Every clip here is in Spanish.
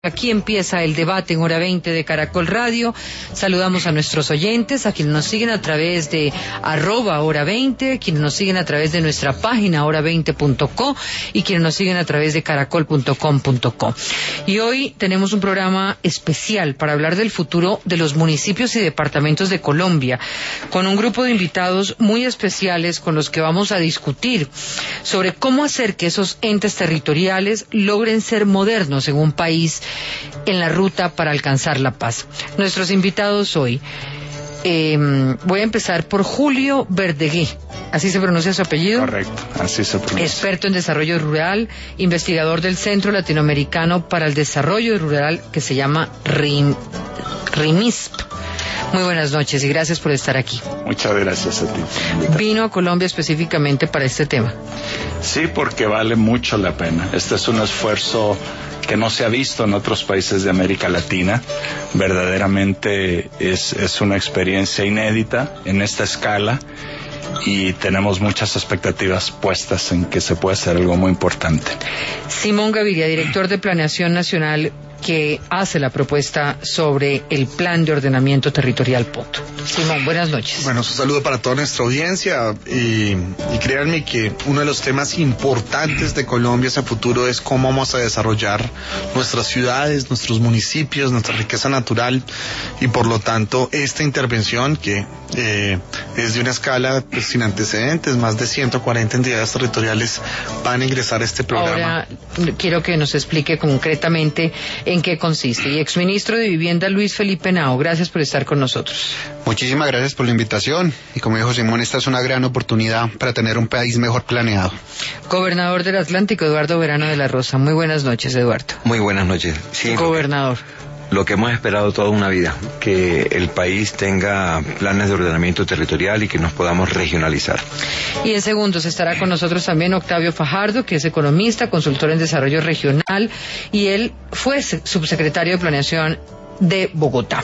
Aquí empieza el debate en Hora 20 de Caracol Radio. Saludamos a nuestros oyentes, a quienes nos siguen a través de @hora20, quienes nos siguen a través de nuestra página hora20.co y quienes nos siguen a través de caracol.com.co. Y hoy tenemos un programa especial para hablar del futuro de los municipios y departamentos de Colombia, con un grupo de invitados muy especiales con los que vamos a discutir sobre cómo hacer que esos entes territoriales logren ser modernos en un país en la ruta para alcanzar la paz. Nuestros invitados hoy, voy a empezar por Julio Verdegué, ¿así se pronuncia su apellido? Correcto, así se pronuncia. Experto en desarrollo rural, investigador del Centro Latinoamericano para el Desarrollo Rural, que se llama RIMISP. Muy buenas noches y gracias por estar aquí. Muchas gracias a ti. ¿Vino a Colombia específicamente para este tema? Sí, porque vale mucho la pena. Este es un esfuerzo que no se ha visto en otros países de América Latina. Verdaderamente es una experiencia inédita en esta escala y tenemos muchas expectativas puestas en que se puede hacer algo muy importante. Simón Gaviria, director de Planeación Nacional, que hace la propuesta sobre el Plan de Ordenamiento Territorial POT. Simón, buenas noches. Bueno, un saludo para toda nuestra audiencia y créanme que uno de los temas importantes de Colombia hacia futuro es cómo vamos a desarrollar nuestras ciudades, nuestros municipios, nuestra riqueza natural y por lo tanto esta intervención que es de una escala pues, sin antecedentes, más de 140 entidades territoriales van a ingresar a este programa. Ahora quiero que nos explique concretamente en qué consiste. Y exministro de Vivienda Luis Felipe Henao, gracias por estar con nosotros. Muchísimas gracias por la invitación y como dijo Simón, esta es una gran oportunidad para tener un país mejor planeado. Gobernador del Atlántico, Eduardo Verano de la Rosa. Muy buenas noches, Eduardo. Muy buenas noches. Sí, gobernador. Lo que hemos esperado toda una vida, que el país tenga planes de ordenamiento territorial y que nos podamos regionalizar. Y en segundos estará con nosotros también Octavio Fajardo, que es economista, consultor en desarrollo regional, y él fue subsecretario de Planeación de Bogotá.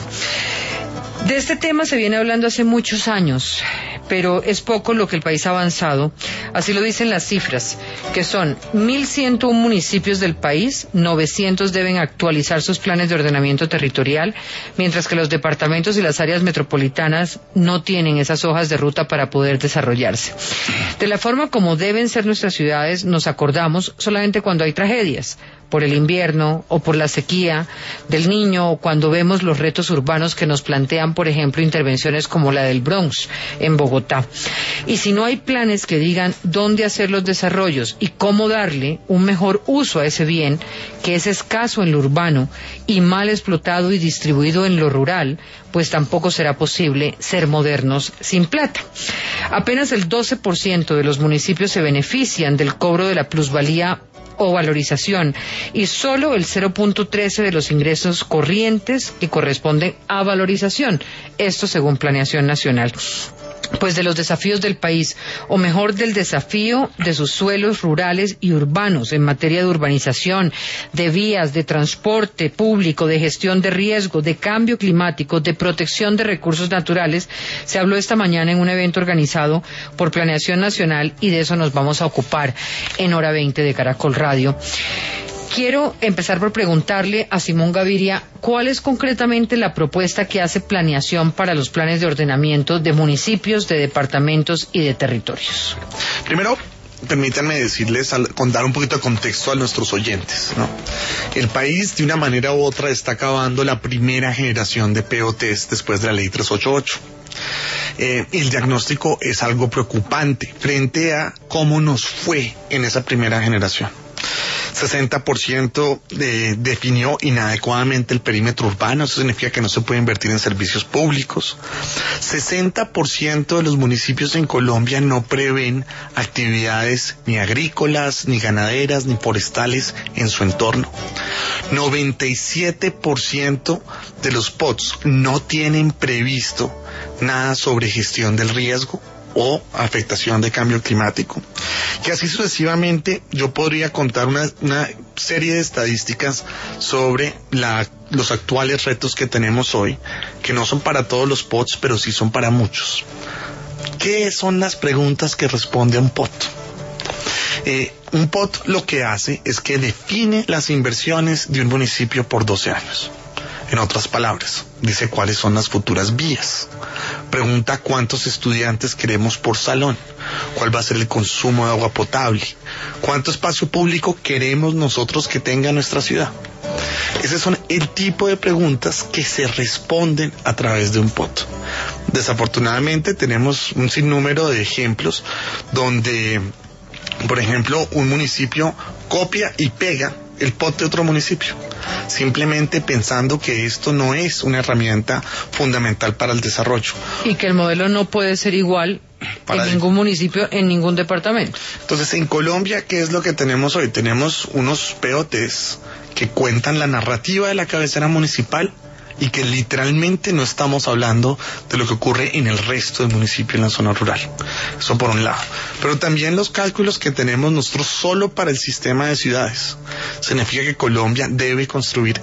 De este tema se viene hablando hace muchos años, pero es poco lo que el país ha avanzado. Así lo dicen las cifras, que son 1.101 municipios del país, 900 deben actualizar sus planes de ordenamiento territorial, mientras que los departamentos y las áreas metropolitanas no tienen esas hojas de ruta para poder desarrollarse. De la forma como deben ser nuestras ciudades nos acordamos solamente cuando hay tragedias, por el invierno o por la sequía del Niño, o cuando vemos los retos urbanos que nos plantean, por ejemplo, intervenciones como la del Bronx en Bogotá. Y si no hay planes que digan dónde hacer los desarrollos y cómo darle un mejor uso a ese bien, que es escaso en lo urbano y mal explotado y distribuido en lo rural, pues tampoco será posible ser modernos sin plata. Apenas el 12% de los municipios se benefician del cobro de la plusvalía o valorización y solo el 0.13 de los ingresos corrientes que corresponden a valorización, esto según Planeación Nacional. Pues de los desafíos del país, o mejor del desafío de sus suelos rurales y urbanos en materia de urbanización, de vías, de transporte público, de gestión de riesgo, de cambio climático, de protección de recursos naturales, se habló esta mañana en un evento organizado por Planeación Nacional y de eso nos vamos a ocupar en Hora 20 de Caracol Radio. Quiero empezar por preguntarle a Simón Gaviria, ¿cuál es concretamente la propuesta que hace Planeación para los planes de ordenamiento de municipios, de departamentos y de territorios? Primero, permítanme decirles, dar un poquito de contexto a nuestros oyentes, ¿no? El país, de una manera u otra, está acabando la primera generación de POTs después de la Ley 388. El diagnóstico es algo preocupante frente a cómo nos fue en esa primera generación. 60% definió inadecuadamente el perímetro urbano, eso significa que no se puede invertir en servicios públicos. 60% de los municipios en Colombia no prevén actividades ni agrícolas, ni ganaderas, ni forestales en su entorno. 97% de los POTs no tienen previsto nada sobre gestión del riesgo o afectación de cambio climático. Y así sucesivamente yo podría contar una serie de estadísticas sobre los actuales retos que tenemos hoy, que no son para todos los POTs, pero sí son para muchos. ¿Qué son las preguntas que responde un POT? Un POT lo que hace es que define las inversiones de un municipio por 12 años. En otras palabras, dice cuáles son las futuras vías. Pregunta cuántos estudiantes queremos por salón, cuál va a ser el consumo de agua potable, cuánto espacio público queremos nosotros que tenga nuestra ciudad. Esos son el tipo de preguntas que se responden a través de un POT. Desafortunadamente tenemos un sinnúmero de ejemplos donde, por ejemplo, un municipio copia y pega el POT de otro municipio, simplemente pensando que esto no es una herramienta fundamental para el desarrollo. Y que el modelo no puede ser igual en ningún municipio, en ningún departamento. Entonces, en Colombia, ¿qué es lo que tenemos hoy? Tenemos unos POTs que cuentan la narrativa de la cabecera municipal y que literalmente no estamos hablando de lo que ocurre en el resto del municipio, en la zona rural. Eso por un lado. Pero también los cálculos que tenemos nosotros solo para el sistema de ciudades. Significa que Colombia debe construir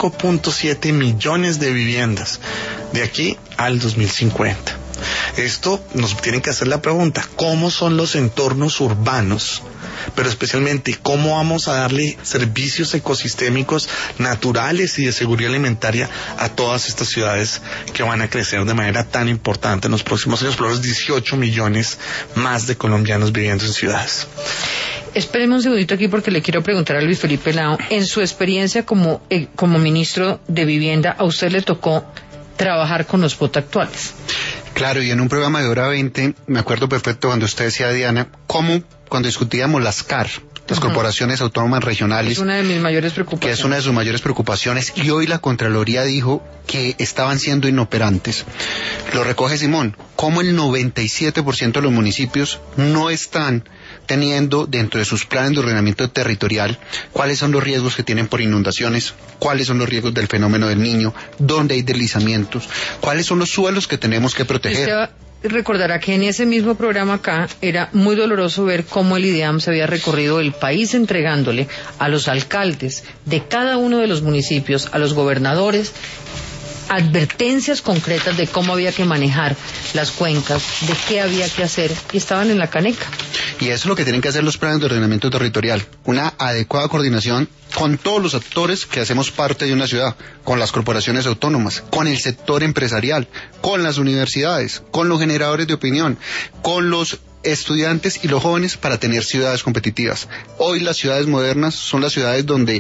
5.7 millones de viviendas de aquí al 2050. Esto nos tiene que hacer la pregunta, ¿cómo son los entornos urbanos? Pero especialmente, ¿cómo vamos a darle servicios ecosistémicos naturales y de seguridad alimentaria a todas estas ciudades que van a crecer de manera tan importante en los próximos años? Por los 18 millones más de colombianos viviendo en ciudades. Espéreme un segundito aquí porque le quiero preguntar a Luis Felipe Lao, en su experiencia como ministro de Vivienda, ¿a usted le tocó trabajar con los POT actuales? Claro, y en un programa de Hora 20, me acuerdo perfecto cuando usted decía, Diana, cómo cuando discutíamos las CAR, las corporaciones autónomas regionales, es una de mis mayores preocupaciones. Que es una de sus mayores preocupaciones, y hoy la Contraloría dijo que estaban siendo inoperantes. Lo recoge Simón, cómo el 97% de los municipios no están teniendo dentro de sus planes de ordenamiento territorial cuáles son los riesgos que tienen por inundaciones, cuáles son los riesgos del fenómeno del Niño, dónde hay deslizamientos, cuáles son los suelos que tenemos que proteger. Usted recordará que en ese mismo programa acá era muy doloroso ver cómo el IDEAM se había recorrido el país entregándole a los alcaldes de cada uno de los municipios, a los gobernadores, advertencias concretas de cómo había que manejar las cuencas, de qué había que hacer, y estaban en la caneca. Y eso es lo que tienen que hacer los planes de ordenamiento territorial, una adecuada coordinación con todos los actores que hacemos parte de una ciudad, con las corporaciones autónomas, con el sector empresarial, con las universidades, con los generadores de opinión, con los estudiantes y los jóvenes para tener ciudades competitivas. Hoy las ciudades modernas son las ciudades donde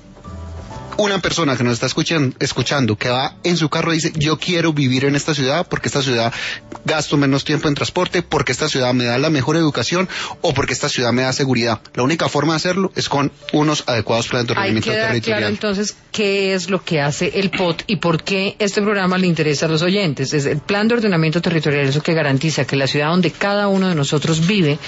una persona que nos está escuchando, que va en su carro y dice, yo quiero vivir en esta ciudad porque esta ciudad gasto menos tiempo en transporte, porque esta ciudad me da la mejor educación o porque esta ciudad me da seguridad. La única forma de hacerlo es con unos adecuados planes de ordenamiento territorial. Hay que dar claro entonces qué es lo que hace el POT y por qué este programa le interesa a los oyentes. Es el plan de ordenamiento territorial, eso que garantiza que la ciudad donde cada uno de nosotros vive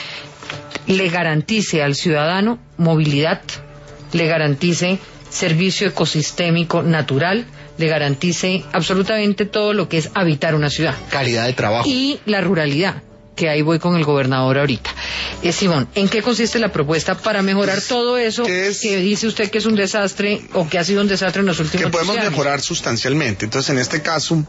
le garantice al ciudadano movilidad, le garantice servicio ecosistémico natural, le garantice absolutamente todo lo que es habitar una ciudad. Calidad de trabajo. Y la ruralidad, que ahí voy con el gobernador ahorita. Simón, ¿en qué consiste la propuesta para mejorar todo eso que dice usted que es un desastre o que ha sido un desastre en los últimos años? Que podemos mejorar sustancialmente. Entonces, en este caso,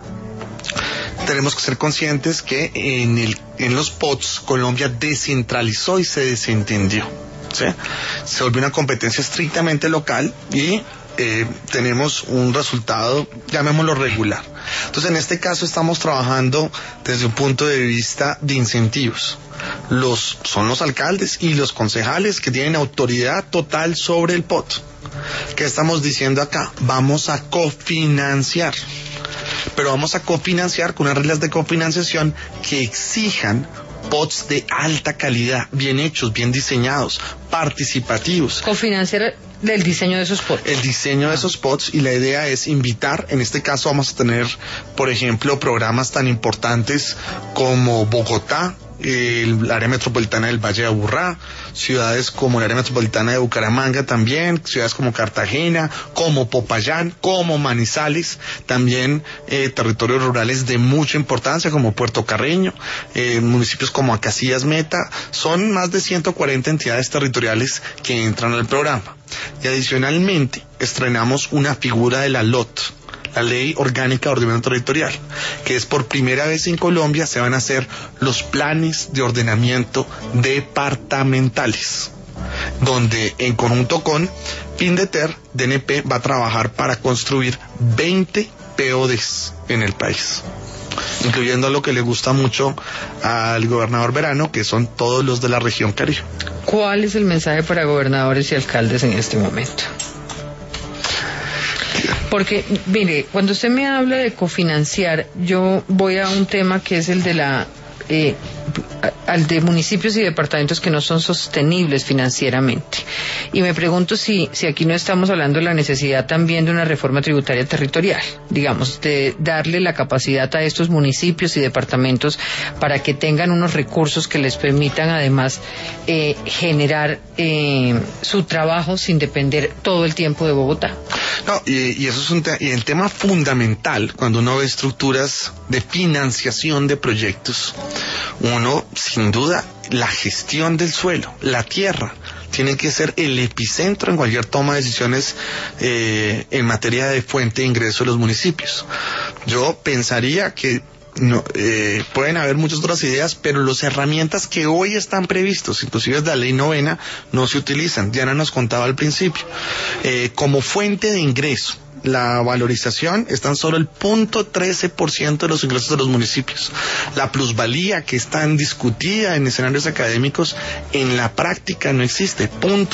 tenemos que ser conscientes que en los POTs Colombia descentralizó y se desentendió. ¿Sí? Se volvió una competencia estrictamente local y tenemos un resultado, llamémoslo regular. Entonces, en este caso estamos trabajando desde un punto de vista de incentivos. Son los alcaldes y los concejales que tienen autoridad total sobre el POT. ¿Qué estamos diciendo acá? Vamos a cofinanciar. Pero vamos a cofinanciar con unas reglas de cofinanciación que exijan POTs de alta calidad, bien hechos, bien diseñados, participativos. Cofinanciar del diseño de esos POTs. El diseño de esos POTs, y la idea es invitar, en este caso vamos a tener, por ejemplo, programas tan importantes como Bogotá, el área metropolitana del Valle de Aburrá, ciudades como el área metropolitana de Bucaramanga también, ciudades como Cartagena, como Popayán, como Manizales, también territorios rurales de mucha importancia como Puerto Carreño, municipios como Acacias, Meta. Son más de 140 entidades territoriales que entran al programa. Y adicionalmente estrenamos una figura de la LOT, la Ley Orgánica de Ordenamiento Territorial, que es por primera vez en Colombia se van a hacer los planes de ordenamiento departamentales. donde en conjunto con Findeter, DNP va a trabajar para construir 20 PODs en el país, incluyendo lo que le gusta mucho al gobernador Verano, que son todos los de la región Caribe. ¿Cuál es el mensaje para gobernadores y alcaldes en este momento? Porque, mire, cuando usted me habla de cofinanciar, yo voy a un tema que es el de al de municipios y departamentos que no son sostenibles financieramente. Y me pregunto si aquí no estamos hablando de la necesidad también de una reforma tributaria territorial, digamos, de darle la capacidad a estos municipios y departamentos para que tengan unos recursos que les permitan además generar su trabajo sin depender todo el tiempo de Bogotá. No, y eso es el tema fundamental cuando uno ve estructuras de financiación de proyectos. Uno, sin duda, la gestión del suelo, la tierra, tiene que ser el epicentro en cualquier toma de decisiones en materia de fuente de ingreso de los municipios. Yo pensaría que no, pueden haber muchas otras ideas, pero las herramientas que hoy están previstos, inclusive de la ley novena, no se utilizan. Diana nos contaba al principio. Como fuente de ingreso, la valorización es tan solo el 0.13% de los ingresos de los municipios. La plusvalía, que es tan discutida en escenarios académicos, en la práctica no existe.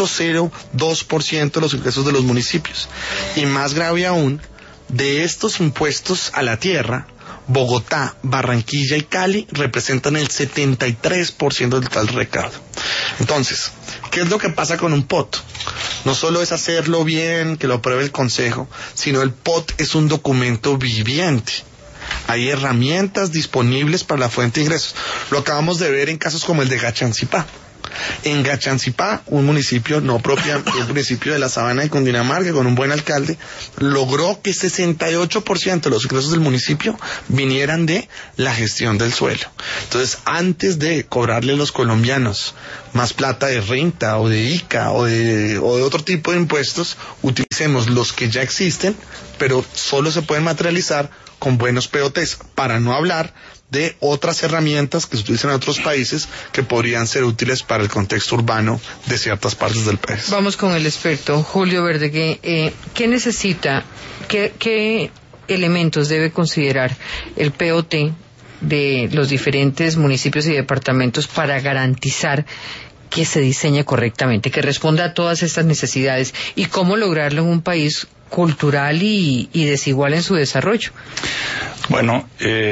0.02% de los ingresos de los municipios. Y más grave aún, de estos impuestos a la tierra, Bogotá, Barranquilla y Cali representan el 73% del total recaudo. Entonces, ¿qué es lo que pasa con un POT? No solo es hacerlo bien, que lo apruebe el Consejo, sino el POT es un documento viviente. Hay herramientas disponibles para la fuente de ingresos. Lo acabamos de ver en casos como el de Gachancipá. En Gachancipá, un municipio no propio, un municipio de la Sabana de Cundinamarca, con un buen alcalde, logró que 68% de los ingresos del municipio vinieran de la gestión del suelo. Entonces, antes de cobrarle a los colombianos más plata de renta o de ICA o de otro tipo de impuestos, utilicemos los que ya existen, pero solo se pueden materializar con buenos POTs, para no hablar de otras herramientas que se utilizan en otros países que podrían ser útiles para el contexto urbano de ciertas partes del país. Vamos con el experto, Julio Verdeguer. ¿Qué necesita, qué elementos debe considerar el POT de los diferentes municipios y departamentos para garantizar que se diseñe correctamente, que responda a todas estas necesidades, y cómo lograrlo en un país cultural y desigual en su desarrollo? Bueno,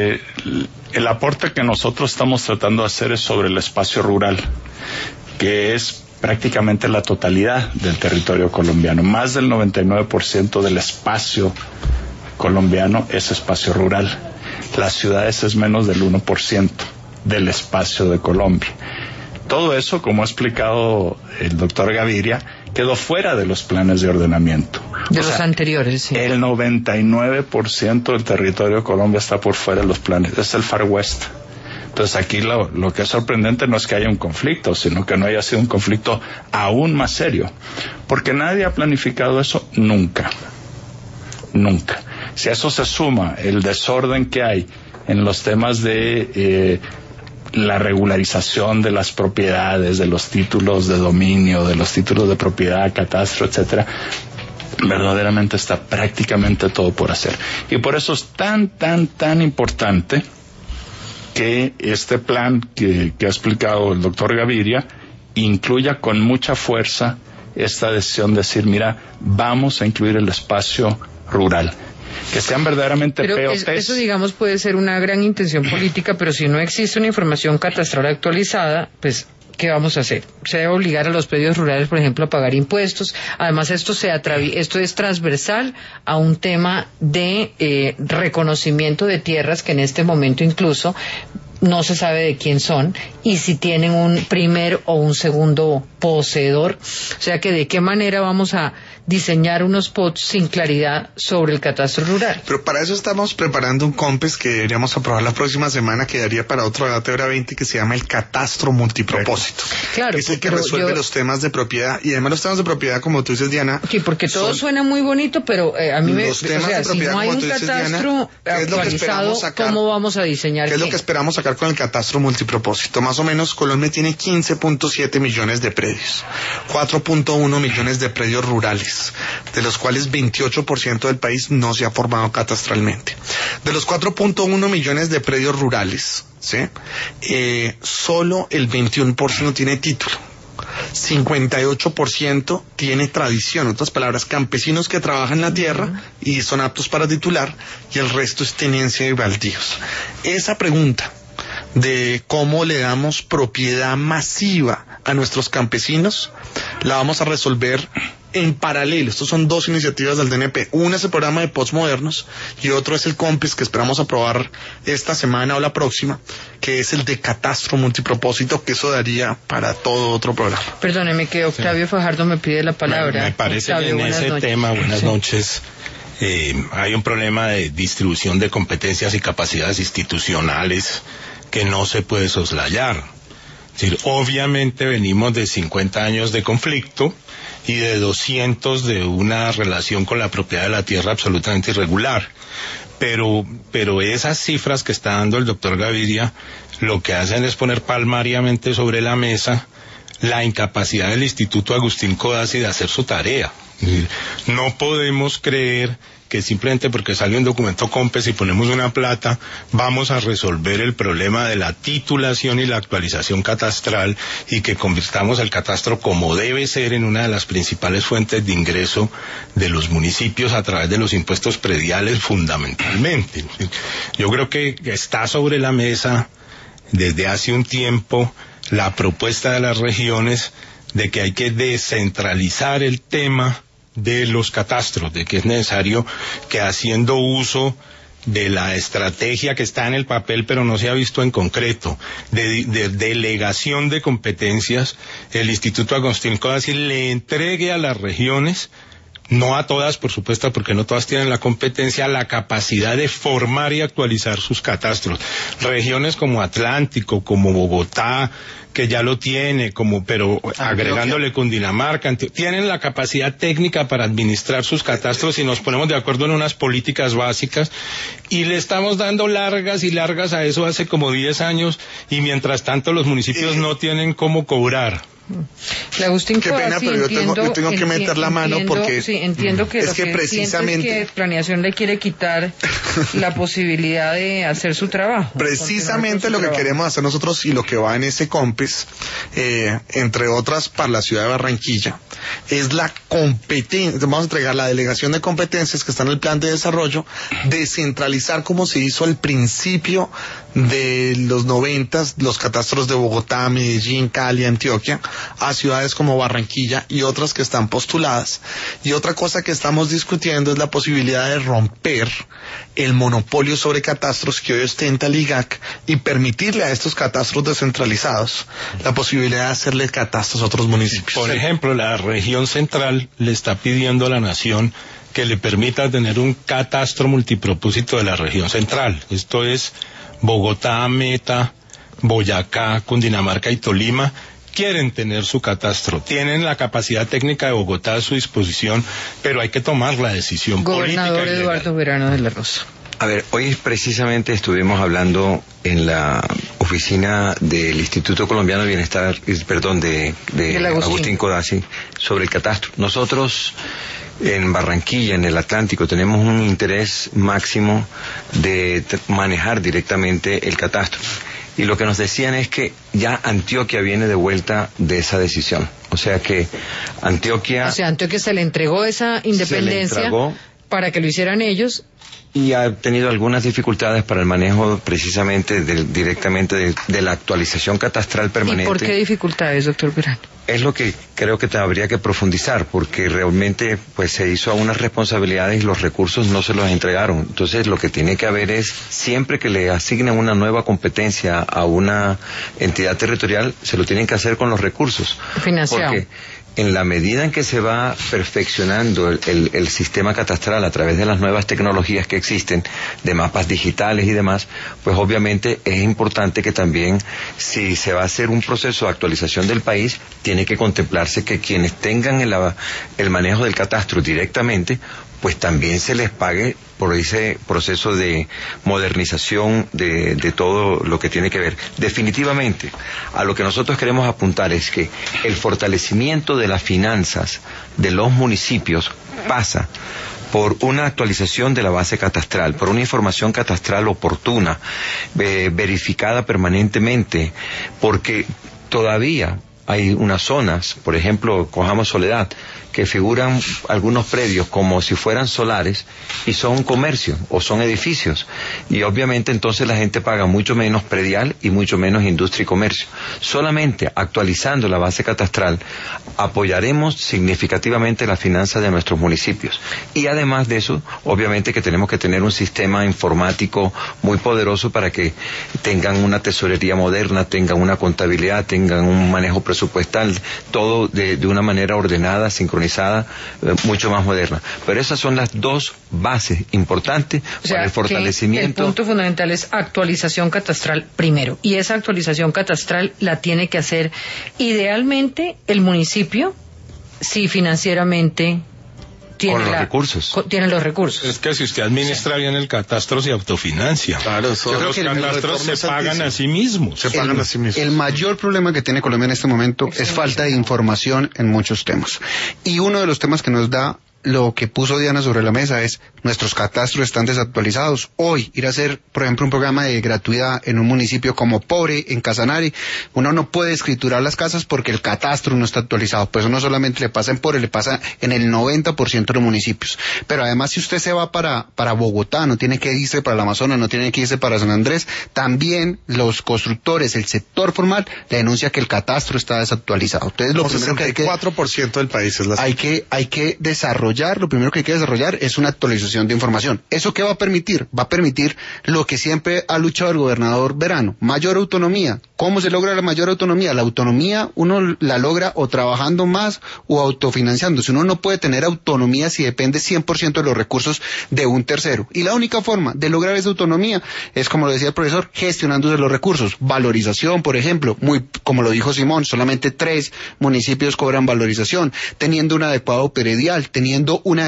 el aporte que nosotros estamos tratando de hacer es sobre el espacio rural, que es prácticamente la totalidad del territorio colombiano. Más del 99% del espacio colombiano es espacio rural. Las ciudades es menos del 1% del espacio de Colombia. Todo eso, como ha explicado el doctor Gaviria, quedó fuera de los planes de ordenamiento. De los anteriores, sí. El 99% del territorio de Colombia está por fuera de los planes. Es el Far West. Entonces aquí lo que es sorprendente no es que haya un conflicto, sino que no haya sido un conflicto aún más serio. Porque nadie ha planificado eso nunca. Nunca. Si a eso se suma el desorden que hay en los temas de la regularización de las propiedades, de los títulos de dominio, de los títulos de propiedad, catastro, etcétera, verdaderamente está prácticamente todo por hacer. Y por eso es tan importante que este plan que ha explicado el doctor Gaviria incluya con mucha fuerza esta decisión de decir, mira, vamos a incluir el espacio rural. Que sean verdaderamente POTs. Eso, digamos, puede ser una gran intención política, pero si no existe una información catastral actualizada, pues, ¿qué vamos a hacer? Se debe obligar a los predios rurales, por ejemplo, a pagar impuestos. Además, esto es transversal a un tema de reconocimiento de tierras que en este momento incluso no se sabe de quién son y si tienen un primer o un segundo poseedor. O sea que de qué manera vamos a diseñar unos POTs sin claridad sobre el catastro rural. Pero para eso estamos preparando un COMPES que deberíamos aprobar la próxima semana, que daría para otro debate hora 20, que se llama el catastro multipropósito. Claro. Es el que resuelve los temas de propiedad, y además los temas de propiedad, como tú dices, Diana. Sí, porque todo suena muy bonito, pero a mí me... Los temas de propiedad, si no hay un catastro actualizado, ¿cómo vamos a diseñar? ¿Qué es lo que esperamos sacar con el catastro multipropósito? Más o menos Colombia tiene 15.7 millones de predios. predios, 4.1 millones de predios rurales, de los cuales 28% del país no se ha formado catastralmente. De los 4.1 millones de predios rurales, ¿sí? Solo el 21% tiene título. 58% tiene tradición, en otras palabras, campesinos que trabajan la tierra y son aptos para titular, y el resto es tenencia de baldíos. Esa pregunta de cómo le damos propiedad masiva a nuestros campesinos la vamos a resolver en paralelo. Estos son dos iniciativas del DNP. Una es el programa de postmodernos y otro es el COMPES, que esperamos aprobar esta semana o la próxima, que es el de catastro multipropósito, que eso daría para todo otro programa. Perdóneme que Octavio Fajardo me pide la palabra. Me parece Octavio, que en ese tema, buenas noches, hay un problema de distribución de competencias y capacidades institucionales que no se puede soslayar. Es decir, obviamente venimos de 50 años de conflicto y de 200 de una relación con la propiedad de la tierra absolutamente irregular. Pero esas cifras que está dando el doctor Gaviria lo que hacen es poner palmariamente sobre la mesa la incapacidad del Instituto Agustín Codazzi de hacer su tarea. Es decir, no podemos creer que simplemente porque sale un documento COMPES y ponemos una plata, vamos a resolver el problema de la titulación y la actualización catastral y que convirtamos el catastro como debe ser en una de las principales fuentes de ingreso de los municipios a través de los impuestos prediales fundamentalmente. Yo creo que está sobre la mesa desde hace un tiempo la propuesta de las regiones de que hay que descentralizar el tema de los catastros, de que es necesario que, haciendo uso de la estrategia que está en el papel pero no se ha visto en concreto, de delegación de competencias, el Instituto Agustín Codazzi le entregue a las regiones, no a todas por supuesto porque no todas tienen la competencia, la capacidad de formar y actualizar sus catastros. Regiones como Atlántico, como Bogotá, que ya lo tiene, pero agregándole Cundinamarca, tienen la capacidad técnica para administrar sus catastros si nos ponemos de acuerdo en unas políticas básicas, y le estamos dando largas y largas a eso hace como 10 años, y mientras tanto los municipios no tienen cómo cobrar. Agustín, qué pena, pero yo tengo que meter la mano porque sí, entiendo que es que precisamente es que planeación le quiere quitar la posibilidad de hacer su trabajo. Precisamente lo que queremos hacer nosotros y lo que va en ese COMPES, entre otras para la ciudad de Barranquilla, es la competencia. Vamos a entregar la delegación de competencias que está en el plan de desarrollo, descentralizar como se hizo al principio de los 90, los catastros de Bogotá, Medellín, Cali, Antioquia, a ciudades como Barranquilla y otras que están postuladas. Y otra cosa que estamos discutiendo es la posibilidad de romper el monopolio sobre catastros que hoy ostenta el IGAC y permitirle a estos catastros descentralizados la posibilidad de hacerle catastros a otros municipios. Por ejemplo, la región central le está pidiendo a la nación que le permita tener un catastro multipropósito de la región central. Esto es Bogotá, Meta, Boyacá, Cundinamarca y Tolima. Quieren tener su catastro, tienen la capacidad técnica de Bogotá a su disposición, pero hay que tomar la decisión política. Gobernador Eduardo Verano de la Rosa. A ver, hoy precisamente estuvimos hablando en la oficina del Instituto Colombiano de Bienestar, de Agustín Codazzi, sobre el catastro. Nosotros en Barranquilla, en el Atlántico, tenemos un interés máximo de manejar directamente el catastro. Y lo que nos decían es que ya Antioquia viene de vuelta de esa decisión. O sea que Antioquia se le entregó esa independencia para que lo hicieran ellos. Y ha tenido algunas dificultades para el manejo precisamente directamente de la actualización catastral permanente. ¿Y por qué dificultades, doctor Verano? Es lo que creo que habría que profundizar, porque realmente pues se hizo a unas responsabilidades y los recursos no se los entregaron. Entonces lo que tiene que haber es, siempre que le asignen una nueva competencia a una entidad territorial, se lo tienen que hacer con los recursos. Financiado. Porque en la medida en que se va perfeccionando el sistema catastral a través de las nuevas tecnologías que existen, de mapas digitales y demás, pues obviamente es importante que también, si se va a hacer un proceso de actualización del país, tiene que contemplarse que quienes tengan el manejo del catastro directamente pues también se les pague por ese proceso de modernización de todo lo que tiene que ver. Definitivamente, a lo que nosotros queremos apuntar es que el fortalecimiento de las finanzas de los municipios pasa por una actualización de la base catastral, por una información catastral oportuna, verificada permanentemente, porque todavía hay unas zonas, por ejemplo, cojamos Soledad, que figuran algunos predios como si fueran solares y son comercio o son edificios, y obviamente entonces la gente paga mucho menos predial y mucho menos industria y comercio. Solamente actualizando la base catastral apoyaremos significativamente las finanzas de nuestros municipios, y además de eso obviamente que tenemos que tener un sistema informático muy poderoso para que tengan una tesorería moderna, tengan una contabilidad, tengan un manejo presupuestal, todo de una manera ordenada, sincronizada, mucho más moderna. Pero esas son las dos bases importantes para el fortalecimiento. El punto fundamental es actualización catastral primero, y esa actualización catastral la tiene que hacer idealmente el municipio, si financieramente tiene los recursos. Es que si usted administra bien el catastro, se autofinancia. Claro, los catastros se pagan a sí mismos. El mayor problema que tiene Colombia en este momento es falta de información en muchos temas. Y uno de los temas que nos da lo que puso Diana sobre la mesa es: nuestros catastros están desactualizados. Hoy, ir a hacer, por ejemplo, un programa de gratuidad en un municipio como Pobre, en Casanare, uno no puede escriturar las casas porque el catastro no está actualizado. Pues eso no solamente le pasa en Pobre, le pasa en el 90% de los municipios. Pero además, si usted se va para Bogotá, no tiene que irse para el Amazonas, no tiene que irse para San Andrés, también los constructores, el sector formal, le denuncia que el catastro está desactualizado. Entonces, lo primero que hay que... 4% del país es la... Hay que desarrollar, lo primero que hay que desarrollar es una actualización de información. ¿Eso qué va a permitir? Va a permitir lo que siempre ha luchado el gobernador Verano: mayor autonomía. ¿Cómo se logra la mayor autonomía? La autonomía uno la logra o trabajando más o autofinanciándose. Uno no puede tener autonomía si depende 100% de los recursos de un tercero. Y la única forma de lograr esa autonomía es, como lo decía el profesor, gestionándose los recursos. Valorización, por ejemplo, como lo dijo Simón, solamente 3 municipios cobran valorización, teniendo un adecuado predial, teniendo una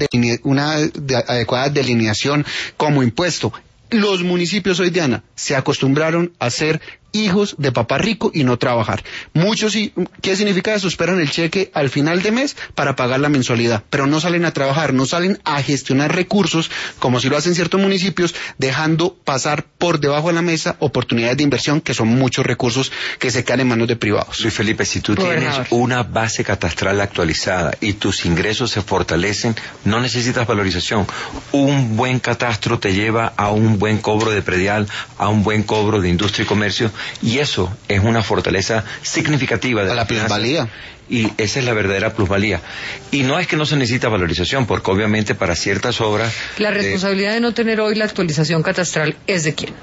adecuada delineación como impuesto. Los municipios hoy, Diana, se acostumbraron a ser hijos de papá rico y no trabajar. Muchos, ¿qué significa eso? Esperan el cheque al final de mes para pagar la mensualidad, pero no salen a trabajar, no salen a gestionar recursos, como si lo hacen ciertos municipios, dejando pasar por debajo de la mesa oportunidades de inversión, que son muchos recursos que se caen en manos de privados. Luis Felipe, si tú tienes una base catastral actualizada y tus ingresos se fortalecen, no necesitas valorización. Un buen catastro te lleva a un buen cobro de predial, a un buen cobro de industria y comercio, y eso es una fortaleza significativa de la plusvalía. Y esa es la verdadera plusvalía. Y no es que no se necesita valorización, porque obviamente para ciertas obras... La responsabilidad de no tener hoy la actualización catastral es de quién.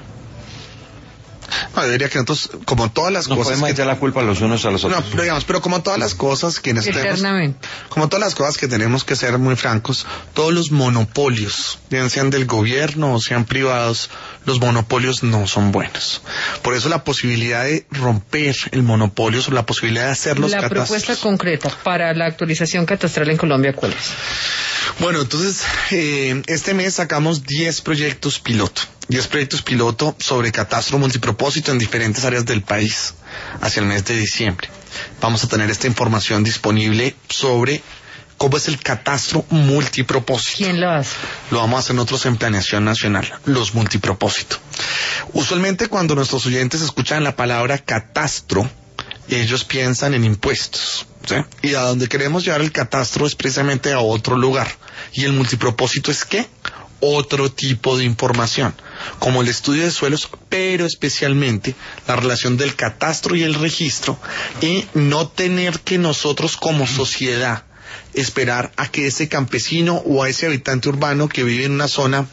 No, yo diría que nosotros, como todas las cosas... podemos echar la culpa los unos a los otros. No, pero como todas las cosas que como todas las cosas que tenemos que ser muy francos, todos los monopolios, sean del gobierno o sean privados, los monopolios no son buenos. Por eso la posibilidad de romper el monopolio, o la posibilidad de hacer los catastros... La propuesta concreta para la actualización catastral en Colombia, ¿cuál es? Bueno, entonces, este mes sacamos 10 proyectos piloto. 10 proyectos piloto sobre catastro multipropósito en diferentes áreas del país hacia el mes de diciembre. Vamos a tener esta información disponible sobre cómo es el catastro multipropósito. ¿Quién lo hace? Lo vamos a hacer nosotros en Planeación Nacional, los multipropósito. Usualmente cuando nuestros oyentes escuchan la palabra catastro, ellos piensan en impuestos, ¿sí? Y a donde queremos llevar el catastro es precisamente a otro lugar. ¿Y el multipropósito es qué? Otro tipo de información, como el estudio de suelos, pero especialmente la relación del catastro y el registro, y no tener que nosotros como sociedad esperar a que ese campesino o a ese habitante urbano que vive en una zona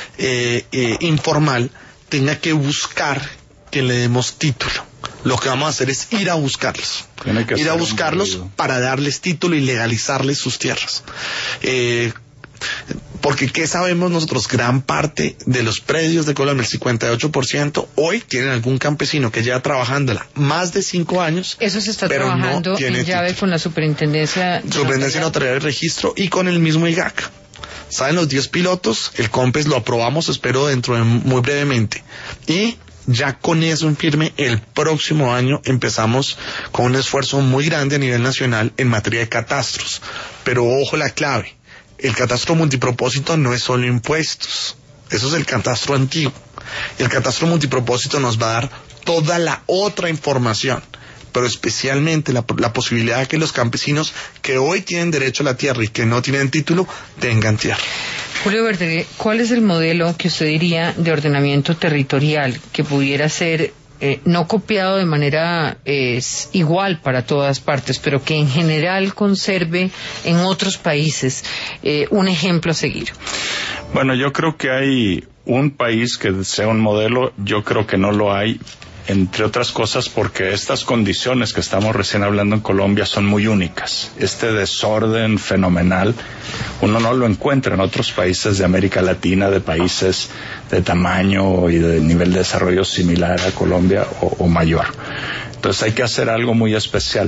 informal tenga que buscar que le demos título. Lo que vamos a hacer es ir a buscarlos. Ir a buscarlos para darles título y legalizarles sus tierras. Porque ¿qué sabemos nosotros? Gran parte de los predios de Colombia, el 58%, hoy tienen algún campesino que lleva trabajándola más de 5 años. Eso se está trabajando en llave con la Superintendencia de Notariado y Registro y con el mismo IGAC. Salen los 10 pilotos, el COMPES lo aprobamos, espero dentro de muy brevemente. Y ya con eso en firme, el próximo año empezamos con un esfuerzo muy grande a nivel nacional en materia de catastros. Pero ojo la clave, el catastro multipropósito no es solo impuestos, eso es el catastro antiguo. El catastro multipropósito nos va a dar toda la otra información, pero especialmente la posibilidad de que los campesinos que hoy tienen derecho a la tierra y que no tienen título, tengan tierra. Julio Verdeguer, ¿cuál es el modelo que usted diría de ordenamiento territorial que pudiera ser no copiado de manera igual para todas partes, pero que en general conserve en otros países un ejemplo a seguir? Bueno, yo creo que hay un país que sea un modelo, yo creo que no lo hay, entre otras cosas porque estas condiciones que estamos recién hablando en Colombia son muy únicas. Este desorden fenomenal uno no lo encuentra en otros países de América Latina, de países de tamaño y de nivel de desarrollo similar a Colombia o mayor. Entonces hay que hacer algo muy especial.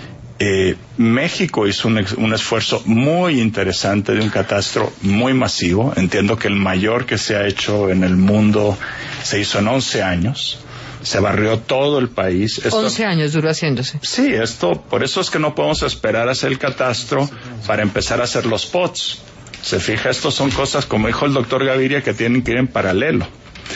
México hizo un esfuerzo muy interesante de un catastro muy masivo. Entiendo que el mayor que se ha hecho en el mundo se hizo en 11 años. Se barrió todo el país. 11 años duró haciéndose. Sí, por eso es que no podemos esperar a hacer el catastro para empezar a hacer los POTS. Se fija, estos son cosas, como dijo el doctor Gaviria, que tienen que ir en paralelo.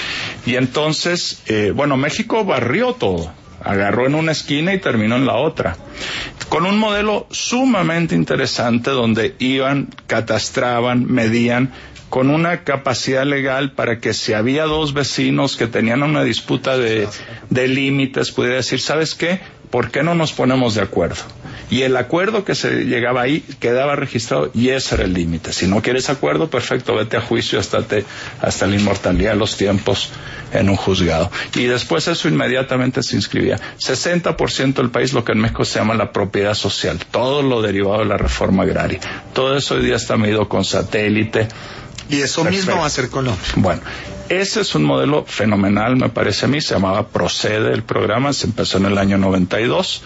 Y entonces, México barrió todo. Agarró en una esquina y terminó en la otra. Con un modelo sumamente interesante donde iban, catastraban, medían, con una capacidad legal para que si había dos vecinos que tenían una disputa de límites, pudiera decir, ¿sabes qué? ¿Por qué no nos ponemos de acuerdo? Y el acuerdo que se llegaba ahí quedaba registrado y ese era el límite. Si no quieres acuerdo, perfecto, vete a juicio hasta la inmortalidad de los tiempos en un juzgado. Y después eso inmediatamente se inscribía. 60% del país, lo que en México se llama la propiedad social, todo lo derivado de la reforma agraria. Todo eso hoy día está medido con satélite. Y eso mismo va a ser Colombia. Bueno, ese es un modelo fenomenal, me parece a mí. Se llamaba Procede el programa, se empezó en el año 92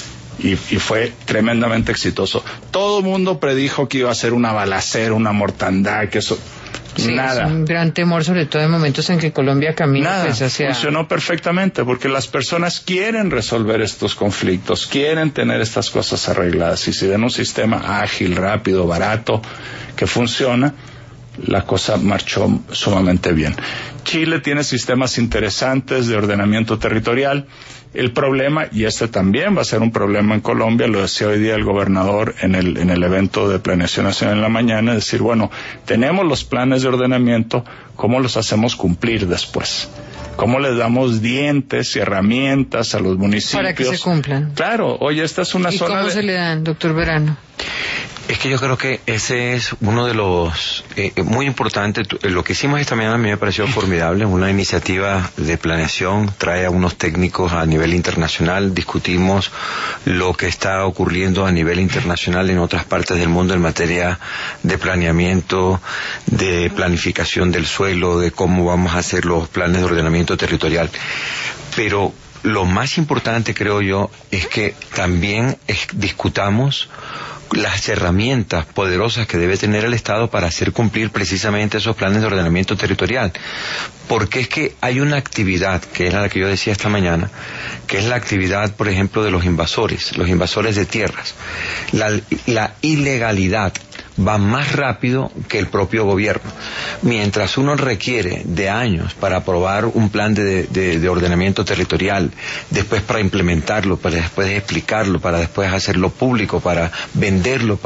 y fue tremendamente exitoso. Todo el mundo predijo que iba a ser una balacera, una mortandad, que eso... Sí, nada. Es un gran temor, sobre todo en momentos en que Colombia camina. Nada, pues, hacia... funcionó perfectamente, porque las personas quieren resolver estos conflictos, quieren tener estas cosas arregladas. Y si ven un sistema ágil, rápido, barato, que funciona, la cosa marchó sumamente bien. Chile tiene sistemas interesantes de ordenamiento territorial. El problema, y este también va a ser un problema en Colombia, lo decía hoy día el gobernador en el evento de Planeación Nacional en la mañana, es decir, bueno, tenemos los planes de ordenamiento, ¿cómo los hacemos cumplir después? ¿Cómo les damos dientes y herramientas a los municipios? Para que se cumplan. Claro, oye, esta es una zona... ¿Y cómo se le dan, doctor Verano? Es que yo creo que ese es uno de los muy importantes. Lo que hicimos esta mañana a mí me pareció formidable, una iniciativa de planeación, trae a unos técnicos a nivel internacional, discutimos lo que está ocurriendo a nivel internacional en otras partes del mundo en materia de planeamiento, de planificación del suelo, de cómo vamos a hacer los planes de ordenamiento territorial. Pero lo más importante, creo yo, es que también discutamos las herramientas poderosas que debe tener el Estado para hacer cumplir precisamente esos planes de ordenamiento territorial. Porque es que hay una actividad, que es la que yo decía esta mañana, que es la actividad, por ejemplo, de los invasores de tierras. La ilegalidad va más rápido que el propio gobierno. Mientras uno requiere de años para aprobar un plan de ordenamiento territorial, después para implementarlo, para después explicarlo, para después hacerlo público, para venderlo,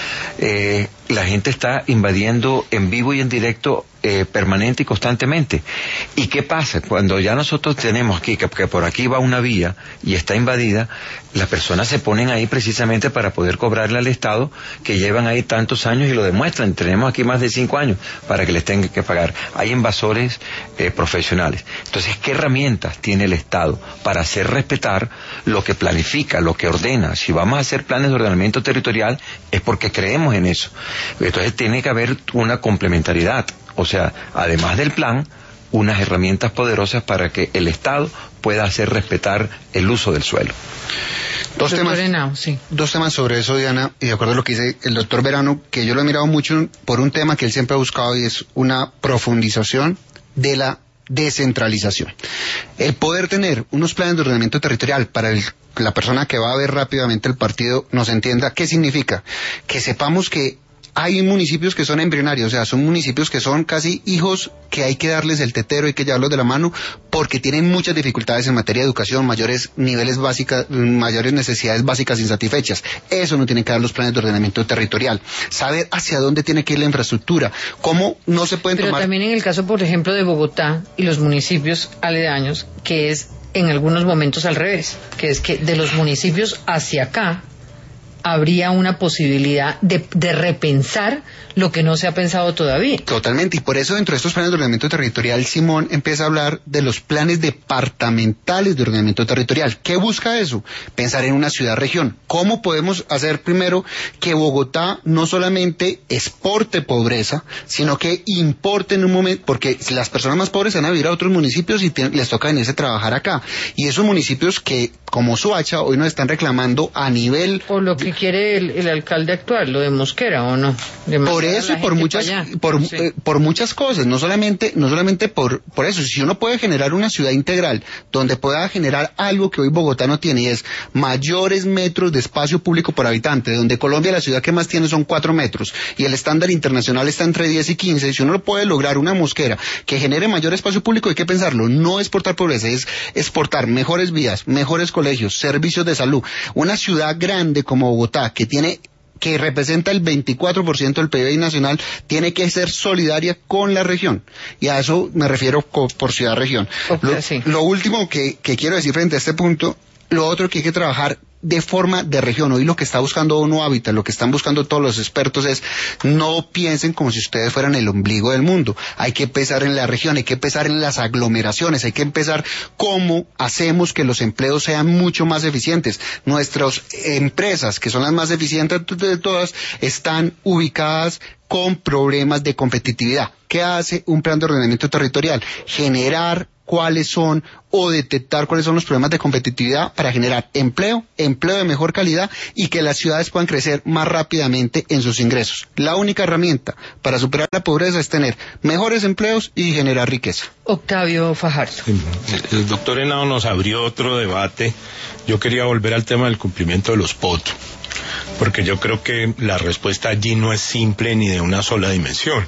la gente está invadiendo en vivo y en directo permanente y constantemente. ¿Y qué pasa? Cuando ya nosotros tenemos aquí que por aquí va una vía y está invadida, las personas se ponen ahí precisamente para poder cobrarle al Estado, que llevan ahí tantos años y lo demuestran. Tenemos aquí más de 5 años para que les tengan que pagar. Hay invasores profesionales. Entonces, ¿qué herramientas tiene el Estado para hacer respetar lo que planifica, lo que ordena? Si vamos a hacer planes de ordenamiento territorial es porque creemos en eso. Entonces tiene que haber una complementariedad. O sea, además del plan, unas herramientas poderosas para que el Estado pueda hacer respetar el uso del suelo. Dos temas sobre eso, Diana, y de acuerdo a lo que dice el doctor Verano, que yo lo he mirado mucho por un tema que él siempre ha buscado, y es una profundización de la descentralización. El poder tener unos planes de ordenamiento territorial para la persona que va a ver rápidamente el partido nos entienda qué significa. Que sepamos que hay municipios que son embrionarios, o sea, son municipios que son casi hijos que hay que darles el tetero, hay que llevarlos de la mano, porque tienen muchas dificultades en materia de educación, mayores niveles básicos, mayores necesidades básicas insatisfechas. Eso no tienen que dar los planes de ordenamiento territorial. Saber hacia dónde tiene que ir la infraestructura, cómo no se pueden tomar... Pero también en el caso, por ejemplo, de Bogotá y los municipios aledaños, que es en algunos momentos al revés, que es que de los municipios hacia acá habría una posibilidad de repensar lo que no se ha pensado todavía. Totalmente, y por eso dentro de estos planes de ordenamiento territorial, Simón empieza a hablar de los planes departamentales de ordenamiento territorial. ¿Qué busca eso? Pensar en una ciudad-región. ¿Cómo podemos hacer primero que Bogotá no solamente exporte pobreza, sino que importe en un momento, porque las personas más pobres van a vivir a otros municipios y les toca venirse a trabajar acá, y esos municipios que, como Soacha, hoy nos están reclamando a nivel... Por lo que quiere el alcalde actual, lo de Mosquera, ¿o no? Por eso y por muchas cosas, no solamente por eso. Si uno puede generar una ciudad integral donde pueda generar algo que hoy Bogotá no tiene, y es mayores metros de espacio público por habitante, donde Colombia la ciudad que más tiene son 4 metros y el estándar internacional está entre 10 y 15, si uno lo puede lograr una Mosquera que genere mayor espacio público, hay que pensarlo, no exportar pobreza, es exportar mejores vías, mejores colegios, servicios de salud. Una ciudad grande como Bogotá, que representa el 24% del PIB nacional, tiene que ser solidaria con la región. Y a eso me refiero por ciudad-región. Okay, lo último que quiero decir frente a este punto, lo otro que hay que trabajar de forma de región. Hoy lo que está buscando ONU Habitat, lo que están buscando todos los expertos es no piensen como si ustedes fueran el ombligo del mundo. Hay que empezar en la región, hay que empezar en las aglomeraciones, hay que empezar cómo hacemos que los empleos sean mucho más eficientes. Nuestras empresas, que son las más eficientes de todas, están ubicadas con problemas de competitividad. ¿Qué hace un plan de ordenamiento territorial? Generar cuáles son o detectar cuáles son los problemas de competitividad para generar empleo de mejor calidad y que las ciudades puedan crecer más rápidamente en sus ingresos. La única herramienta para superar la pobreza es tener mejores empleos y generar riqueza. Octavio Fajardo. El doctor Henao nos abrió otro debate. Yo quería volver al tema del cumplimiento de los POT, porque yo creo que la respuesta allí no es simple ni de una sola dimensión.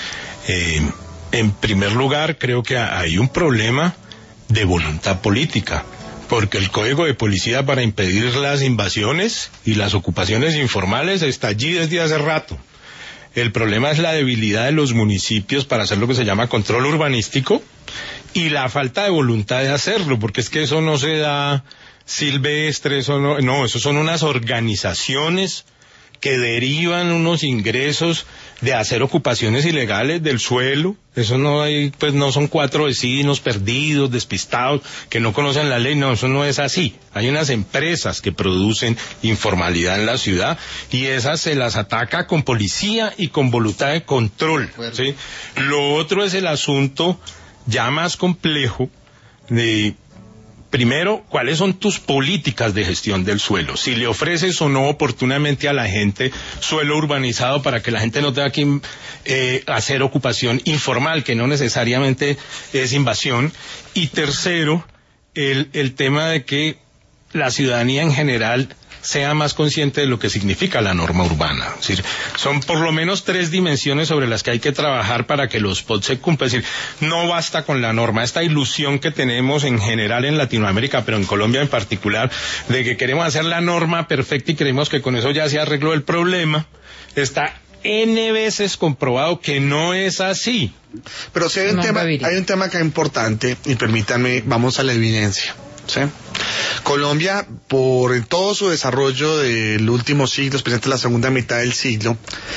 En primer lugar, creo que hay un problema de voluntad política, porque el Código de Policía para impedir las invasiones y las ocupaciones informales está allí desde hace rato. El problema es la debilidad de los municipios para hacer lo que se llama control urbanístico y la falta de voluntad de hacerlo, porque es que eso no se da silvestre, eso son unas organizaciones que derivan unos ingresos de hacer ocupaciones ilegales del suelo. Eso no hay, pues no son 4 vecinos perdidos, despistados, que no conocen la ley. No, eso no es así. Hay unas empresas que producen informalidad en la ciudad y esas se las ataca con policía y con voluntad de control, ¿sí? Lo otro es el asunto ya más complejo de... Primero, ¿cuáles son tus políticas de gestión del suelo? Si le ofreces o no oportunamente a la gente suelo urbanizado para que la gente no tenga que hacer ocupación informal, que no necesariamente es invasión. Y tercero, el tema de que la ciudadanía en general sea más consciente de lo que significa la norma urbana. Es decir, son por lo menos 3 dimensiones sobre las que hay que trabajar para que los POT se cumplan. Es decir, no basta con la norma. Esta ilusión que tenemos en general en Latinoamérica, pero en Colombia en particular, de que queremos hacer la norma perfecta y creemos que con eso ya se arregló el problema, está N veces comprobado que no es así. Pero sí hay un tema que es importante, y permítanme, vamos a la evidencia, ¿sí? Colombia, por todo su desarrollo del último siglo, especialmente la segunda mitad del siglo,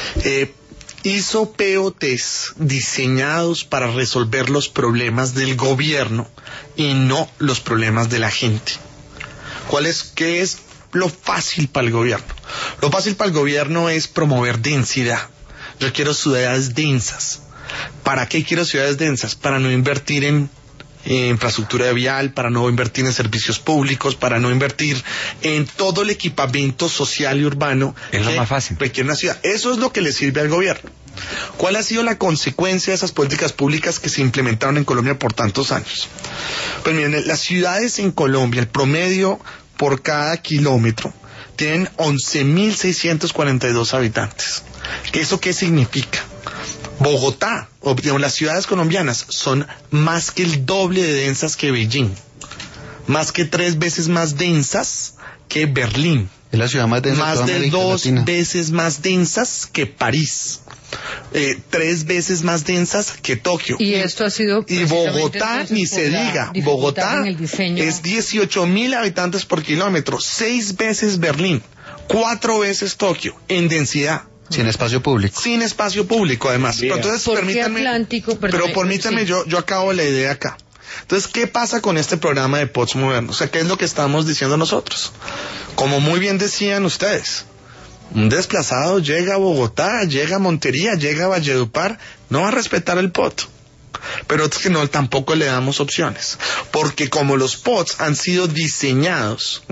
hizo POTs diseñados para resolver los problemas del gobierno y no los problemas de la gente. ¿Qué es lo fácil para el gobierno? Lo fácil para el gobierno es promover densidad. Yo quiero ciudades densas. ¿Para qué quiero ciudades densas? Para no invertir en infraestructura vial, para no invertir en servicios públicos, para no invertir en todo el equipamiento social y urbano es lo más fácil. Requiere una ciudad. Eso es lo que le sirve al gobierno. ¿Cuál ha sido la consecuencia de esas políticas públicas que se implementaron en Colombia por tantos años? Pues miren, las ciudades en Colombia, el promedio por cada kilómetro, tienen 11.642 habitantes. ¿Eso qué significa? Bogotá, o digamos, las ciudades colombianas son más que el doble de densas que Beijing, más que 3 veces más densas que Berlín. Es la ciudad más densa, más de 2 veces más densas que París, 3 veces más densas que Tokio. Y esto ha sido... Y Bogotá, ni se diga, Bogotá es 18.000 habitantes por kilómetro, 6 veces Berlín, 4 veces Tokio en densidad. Sin espacio público. Sin espacio público, además. Pero entonces, permítanme, yo acabo la idea acá. Entonces, ¿qué pasa con este programa de POTS modernos? O sea, ¿qué es lo que estamos diciendo nosotros? Como muy bien decían ustedes, un desplazado llega a Bogotá, llega a Montería, llega a Valledupar, no va a respetar el POT. Pero es que no, tampoco le damos opciones. Porque como los POTs han sido diseñados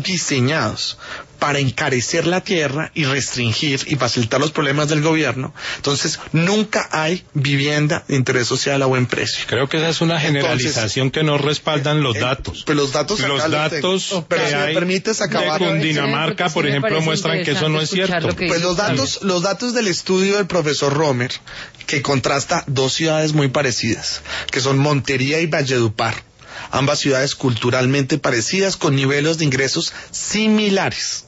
para encarecer la tierra y restringir y facilitar los problemas del gobierno, entonces nunca hay vivienda de interés social a buen precio. Creo que esa es una generalización que no respaldan los datos. Pero los datos que hay de Cundinamarca, por ejemplo, muestran que eso no es cierto. Pues los datos del estudio del profesor Romer, que contrasta 2 ciudades muy parecidas, que son Montería y Valledupar, ambas ciudades culturalmente parecidas, con niveles de ingresos similares,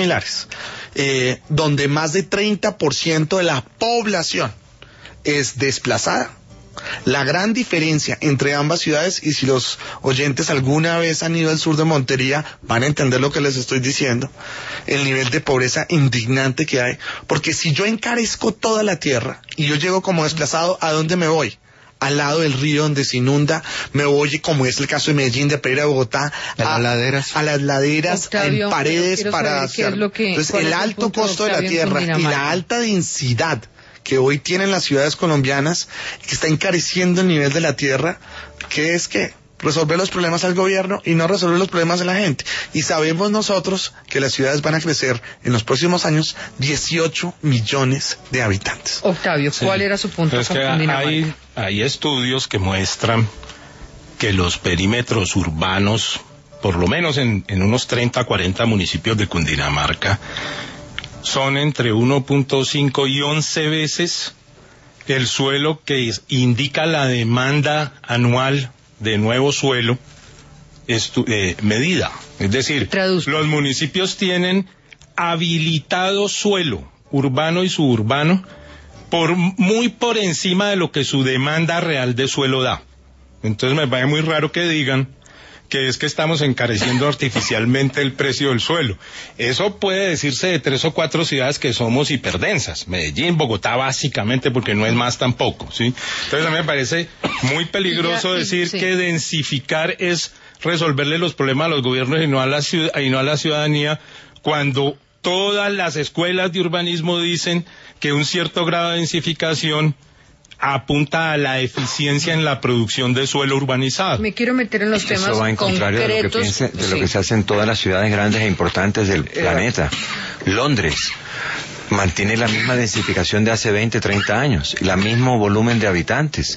donde más de 30% de la población es desplazada. La gran diferencia entre ambas ciudades, y si los oyentes alguna vez han ido al sur de Montería, van a entender lo que les estoy diciendo, el nivel de pobreza indignante que hay, porque si yo encarezco toda la tierra y yo llego como desplazado, ¿a dónde me voy? Al lado del río donde se inunda, me voy, como es el caso de Medellín, de Pereira, Bogotá, a las laderas, Octavio, en paredes para hacer. Entonces, el alto costo de la tierra y la alta densidad que hoy tienen las ciudades colombianas, que está encareciendo el nivel de la tierra, que es que resolver los problemas al gobierno y no resolver los problemas de la gente. Y sabemos nosotros que las ciudades van a crecer en los próximos años 18 millones de habitantes. Octavio, ¿cuál era su punto con Cundinamarca? Hay estudios que muestran que los perímetros urbanos, por lo menos en unos 30, 40 municipios de Cundinamarca, son entre 1.5 y 11 veces el suelo que indica la demanda anual de nuevo suelo medida. Es decir, los municipios tienen habilitado suelo urbano y suburbano muy por encima de lo que su demanda real de suelo da. Entonces me parece muy raro que digan que es que estamos encareciendo artificialmente el precio del suelo. Eso puede decirse de 3 o 4 ciudades que somos hiperdensas, Medellín, Bogotá básicamente, porque no es más tampoco, ¿sí? Entonces a mí me parece muy peligroso decir que densificar es resolverle los problemas a los gobiernos y no a la ciudadanía, cuando todas las escuelas de urbanismo dicen que un cierto grado de densificación apunta a la eficiencia en la producción de suelo urbanizado. Me quiero meter en los temas concretos. Eso va en contrario de lo que se hace en todas las ciudades grandes e importantes del planeta. Londres mantiene la misma densificación de hace 20, 30 años, el mismo volumen de habitantes,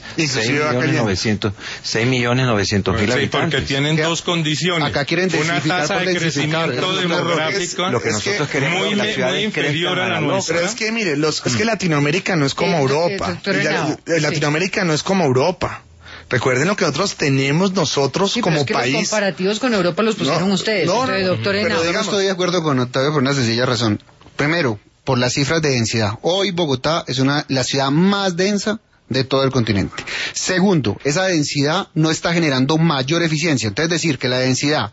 6.900.000 habitantes. Porque tienen 2 condiciones. Acá quieren una tasa de crecimiento demográfico lo que nosotros queremos muy inferior a la nuestra. Pero es que mire, es que Latinoamérica no es como Europa. Latinoamérica no es como Europa. Recuerden lo que nosotros tenemos como país. Los comparativos con Europa los pusieron ustedes. Doctor Henao. Pero yo no estoy de acuerdo con Octavio por una sencilla razón. Primero, por las cifras de densidad. Hoy Bogotá es la ciudad más densa de todo el continente. Segundo, esa densidad no está generando mayor eficiencia. Entonces decir que la densidad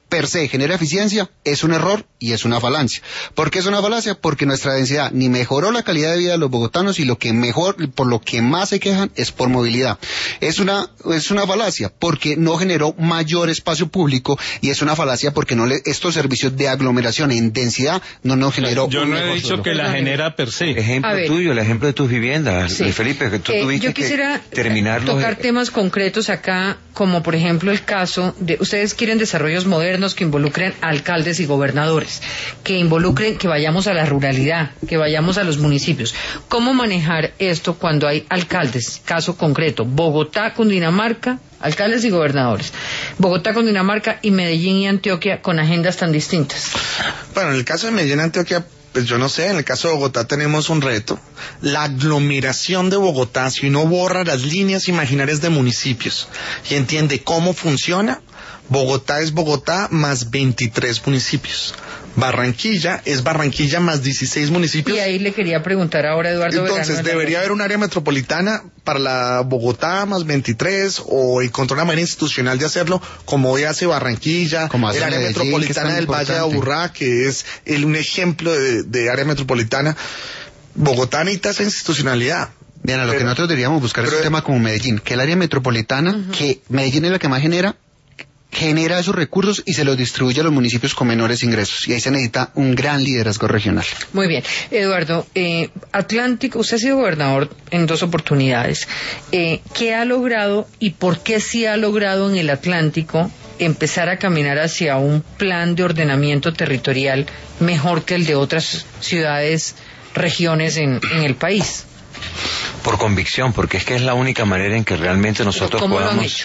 per se genera eficiencia, es un error y es una falacia. ¿Por qué es una falacia? Porque nuestra densidad ni mejoró la calidad de vida de los bogotanos y por lo que más se quejan es por movilidad. Es una falacia porque no generó mayor espacio público y es una falacia porque estos servicios de aglomeración en densidad no nos generó. Yo no he dicho que la genera per se. Ejemplo tuyo, el ejemplo de tus viviendas, sí. Felipe, que tú tuviste yo quisiera que terminarlo. Tocar temas concretos acá, como por ejemplo el caso de ustedes quieren desarrollos modernos que involucren a alcaldes y gobernadores, que vayamos a la ruralidad, que vayamos a los municipios. ¿Cómo manejar esto cuando hay alcaldes? Caso concreto, Bogotá, Cundinamarca, alcaldes y gobernadores. Bogotá, Cundinamarca y Medellín y Antioquia con agendas tan distintas. Bueno, en el caso de Medellín y Antioquia, pues yo no sé, en el caso de Bogotá tenemos un reto. La aglomeración de Bogotá, si uno borra las líneas imaginarias de municipios y entiende cómo funciona, Bogotá es Bogotá más 23 municipios. Barranquilla es Barranquilla más 16 municipios. Y ahí le quería preguntar ahora a Eduardo Verano. Entonces, ¿debería haber un área metropolitana para la Bogotá más 23 o encontrar una manera institucional de hacerlo como hoy hace Barranquilla, el área metropolitana del Valle de Aburrá, que es un ejemplo de área metropolitana? Bogotá necesita esa institucionalidad. Bien, a lo que nosotros deberíamos buscar es un tema como Medellín, que el área metropolitana, que Medellín es la que más genera esos recursos y se los distribuye a los municipios con menores ingresos. Y ahí se necesita un gran liderazgo regional. Muy bien. Eduardo, Atlántico, usted ha sido gobernador en 2 oportunidades. ¿Qué ha logrado y por qué sí ha logrado en el Atlántico empezar a caminar hacia un plan de ordenamiento territorial mejor que el de otras ciudades, regiones en el país? Por convicción, porque es que es la única manera en que realmente nosotros ¿Cómo podamos... lo han hecho?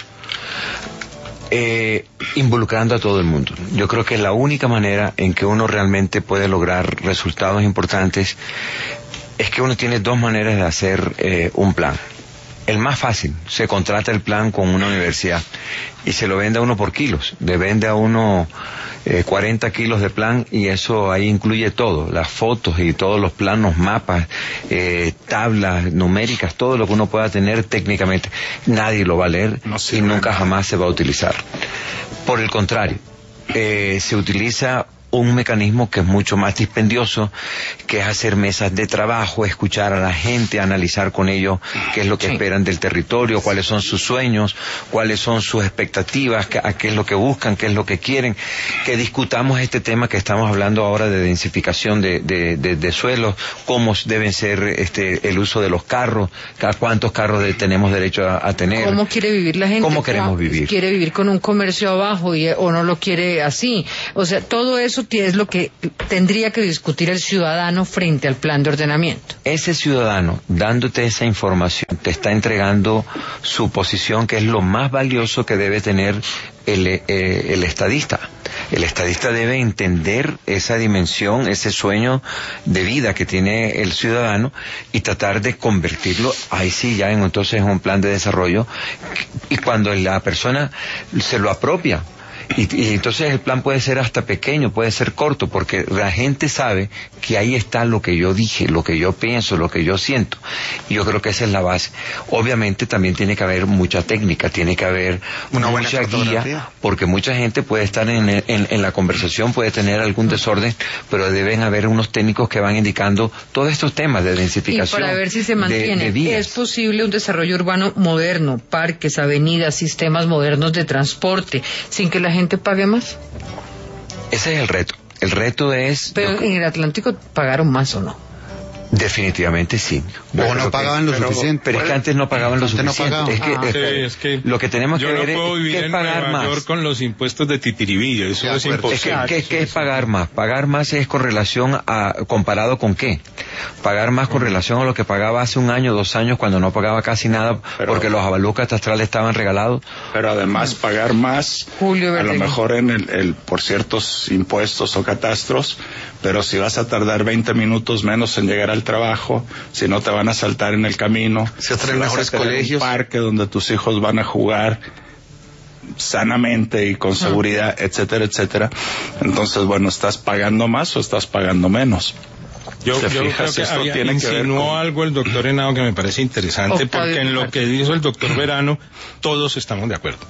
Involucrando a todo el mundo. Yo creo que la única manera en que uno realmente puede lograr resultados importantes es que uno tiene 2 maneras de hacer un plan. El más fácil, se contrata el plan con una universidad y se lo vende a uno por kilos. Le vende a uno 40 kilos de plan y eso ahí incluye todo, las fotos y todos los planos, mapas, tablas numéricas, todo lo que uno pueda tener técnicamente. Nadie lo va a leer y nunca jamás se va a utilizar. Por el contrario, se utiliza un mecanismo que es mucho más dispendioso, que es hacer mesas de trabajo, escuchar a la gente, analizar con ellos qué es lo que esperan del territorio, cuáles son sus sueños, cuáles son sus expectativas, qué es lo que buscan, qué es lo que quieren, que discutamos este tema que estamos hablando ahora de densificación de suelos, cómo deben ser el uso de los carros, cuántos carros tenemos derecho a tener. ¿Cómo quiere vivir la gente? ¿Cómo queremos vivir? ¿Quiere vivir con un comercio abajo o no lo quiere así? O sea, todo eso es lo que tendría que discutir el ciudadano frente al plan de ordenamiento. Ese ciudadano, dándote esa información, te está entregando su posición, que es lo más valioso que debe tener el estadista. El estadista debe entender esa dimensión, ese sueño de vida que tiene el ciudadano y tratar de convertirlo, ahí sí, ya entonces en un plan de desarrollo, y cuando la persona se lo apropia. Y entonces el plan puede ser hasta pequeño, puede ser corto, porque la gente sabe que ahí está lo que yo dije, lo que yo pienso, lo que yo siento. Y yo creo que esa es la base. Obviamente también tiene que haber mucha técnica, tiene que haber mucha guía, porque mucha gente puede estar en la conversación, puede tener algún desorden, pero deben haber unos técnicos que van indicando todos estos temas de densificación. Y para ver si se mantiene, ¿es posible un desarrollo urbano moderno, parques, avenidas, sistemas modernos de transporte, sin que la gente pague más? Ese es el reto. El reto es... Pero en el Atlántico pagaron más, ¿o no? Definitivamente sí. O no pagaban lo suficiente. Pero es que antes no pagaban lo suficiente. Es que lo que tenemos que ver es pagar más. Con los impuestos de Titiribillo, eso es imposible. ¿Qué es pagar más? Pagar más es con relación ¿comparado con qué? Pagar más con relación a lo que pagaba hace 1 año, 2 años, cuando no pagaba casi nada, porque los avalúos catastrales estaban regalados. Pero además pagar más, a lo mejor por ciertos impuestos o catastros, pero si vas a tardar 20 minutos menos en llegar al trabajo, si no te van a asaltar en el camino, si mejores colegios, un parque donde tus hijos van a jugar sanamente y con seguridad, etcétera, etcétera. Entonces, bueno, ¿estás pagando más o estás pagando menos? Yo creo que insinuó algo el doctor Henao que me parece interesante, porque en lo que dijo el doctor Verano todos estamos de acuerdo.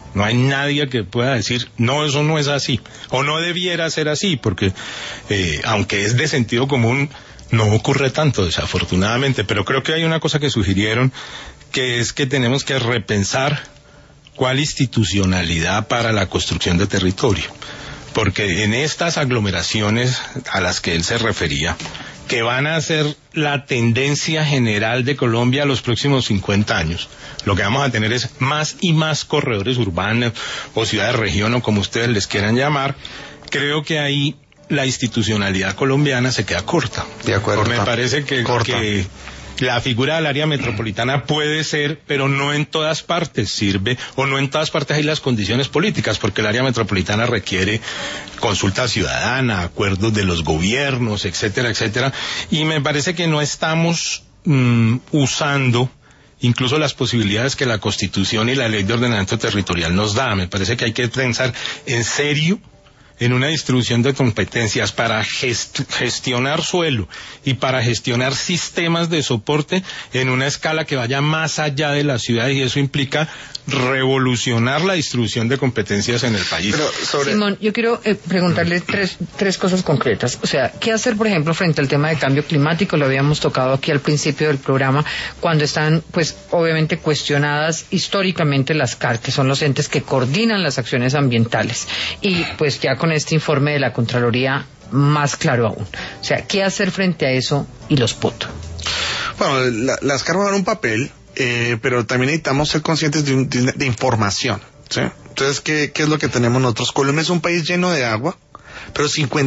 No hay nadie que pueda decir, no, eso no es así, o no debiera ser así, porque aunque es de sentido común, no ocurre tanto, desafortunadamente. Pero creo que hay una cosa que sugirieron, que es que tenemos que repensar cuál institucionalidad para la construcción de territorio. Porque en estas aglomeraciones a las que él se refería, que van a ser la tendencia general de Colombia los próximos 50 años, lo que vamos a tener es más y más corredores urbanos o ciudades-región o como ustedes les quieran llamar. Creo que ahí la institucionalidad colombiana se queda corta. De acuerdo. Me parece que la figura del área metropolitana puede ser, pero no en todas partes sirve, o no en todas partes hay las condiciones políticas, porque el área metropolitana requiere consulta ciudadana, acuerdos de los gobiernos, etcétera, etcétera, y me parece que no estamos usando incluso las posibilidades que la Constitución y la Ley de Ordenamiento Territorial nos da. Me parece que hay que pensar en serio en una distribución de competencias para gestionar suelo y para gestionar sistemas de soporte en una escala que vaya más allá de las ciudades, y eso implica revolucionar la distribución de competencias en el país. Simón, yo quiero preguntarle tres cosas concretas. O sea, ¿qué hacer, por ejemplo, frente al tema de cambio climático? Lo habíamos tocado aquí al principio del programa, cuando están, pues, obviamente cuestionadas históricamente las CAR, que son los entes que coordinan las acciones ambientales. Y, pues, ya con este informe de la Contraloría, más claro aún. O sea, ¿qué hacer frente a eso y los POT? Bueno, las CAR van a dar un papel, pero también necesitamos ser conscientes de información, ¿sí? Entonces, ¿qué es lo que tenemos nosotros? Colombia es un país lleno de agua, pero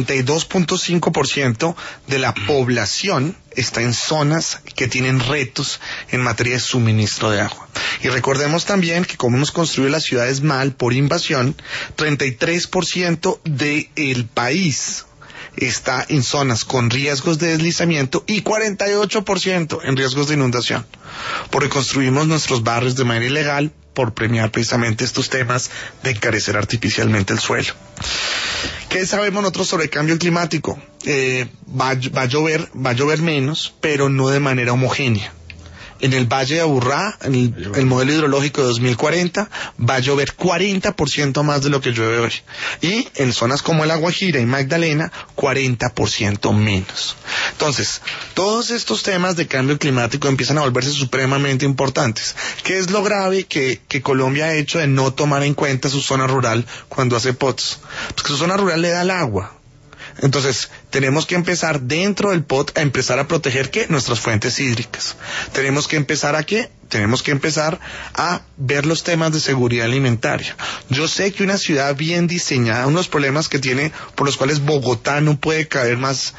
52.5% de la población está en zonas que tienen retos en materia de suministro de agua. Y recordemos también que como hemos construido las ciudades mal por invasión, 33% del país está en zonas con riesgos de deslizamiento y 48% en riesgos de inundación, porque construimos nuestros barrios de manera ilegal por premiar precisamente estos temas de encarecer artificialmente el suelo. ¿Qué sabemos nosotros sobre el cambio climático? Va a llover menos, pero no de manera homogénea. En el Valle de Aburrá, en el modelo hidrológico de 2040, va a llover 40% más de lo que llueve hoy. Y en zonas como La Guajira y Magdalena, 40% menos. Entonces, todos estos temas de cambio climático empiezan a volverse supremamente importantes. ¿Qué es lo grave que Colombia ha hecho de no tomar en cuenta su zona rural cuando hace POTs? Pues que su zona rural le da el agua. Entonces, tenemos que empezar dentro del POT a empezar a proteger, ¿qué? Nuestras fuentes hídricas. Tenemos que empezar ¿a qué? Tenemos que empezar a ver los temas de seguridad alimentaria. Yo sé que una ciudad bien diseñada, unos problemas que tiene, por los cuales Bogotá no puede caber más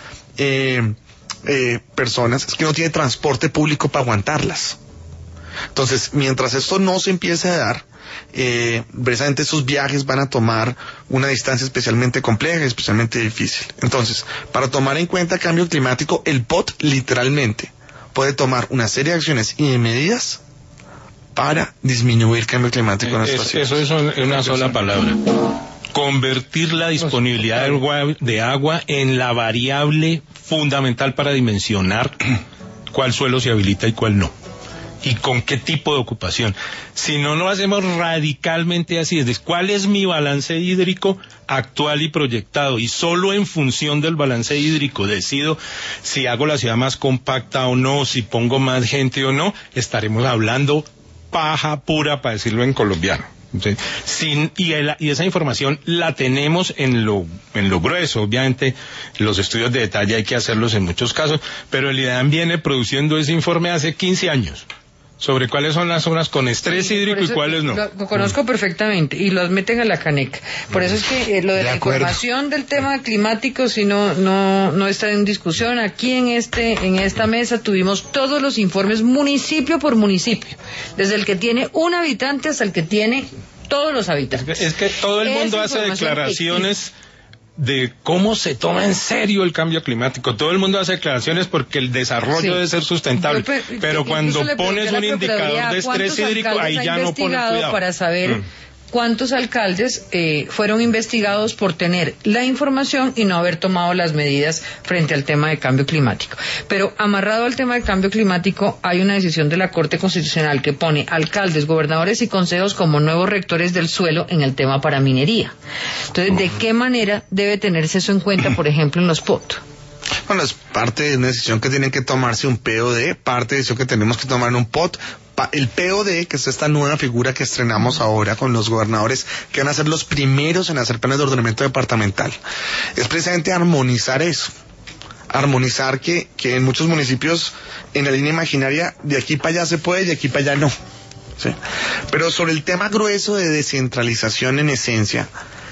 personas, es que no tiene transporte público para aguantarlas. Entonces, mientras esto no se empiece a dar, precisamente esos viajes van a tomar una distancia especialmente compleja y especialmente difícil. Entonces, para tomar en cuenta cambio climático, el POT literalmente puede tomar una serie de acciones y de medidas para disminuir cambio climático en nuestra ciudad. Eso es una sola palabra: convertir la disponibilidad de agua en la variable fundamental para dimensionar cuál suelo se habilita y cuál no, y con qué tipo de ocupación. Si no lo hacemos radicalmente así, es decir, ¿cuál es mi balance hídrico actual y proyectado? Y solo en función del balance hídrico decido si hago la ciudad más compacta o no, si pongo más gente o no. Estaremos hablando paja pura, para decirlo en colombiano. Y esa información la tenemos en lo grueso. Obviamente los estudios de detalle hay que hacerlos en muchos casos, pero el IDEAM viene produciendo ese informe hace 15 años sobre cuáles son las zonas con estrés hídrico y cuáles no. Lo conozco perfectamente y los meten a la CANEC. Por eso es que lo de la información del tema climático, si no está en discusión. Aquí en esta mesa tuvimos todos los informes municipio por municipio, desde el que tiene un habitante hasta el que tiene todos los habitantes. Es que todo el mundo hace declaraciones de cómo se toma en serio el cambio climático. Todo el mundo hace declaraciones porque el desarrollo debe ser sustentable, pero cuando pones un indicador de estrés hídrico, ahí ya no pones cuidado para saber cuántos alcaldes fueron investigados por tener la información y no haber tomado las medidas frente al tema de cambio climático. Pero amarrado al tema de cambio climático, hay una decisión de la Corte Constitucional que pone alcaldes, gobernadores y consejos como nuevos rectores del suelo en el tema para minería. Entonces, ¿de qué manera debe tenerse eso en cuenta, por ejemplo, en los POT? Bueno, es parte de una decisión que tienen que tomarse un POD, parte de eso que tenemos que tomar en un POT. El POD, que es esta nueva figura que estrenamos ahora con los gobernadores, que van a ser los primeros en hacer planes de ordenamiento departamental, es precisamente armonizar eso. Armonizar que en muchos municipios, en la línea imaginaria, de aquí para allá se puede, de aquí para allá no. ¿Sí? Pero sobre el tema grueso de descentralización en esencia,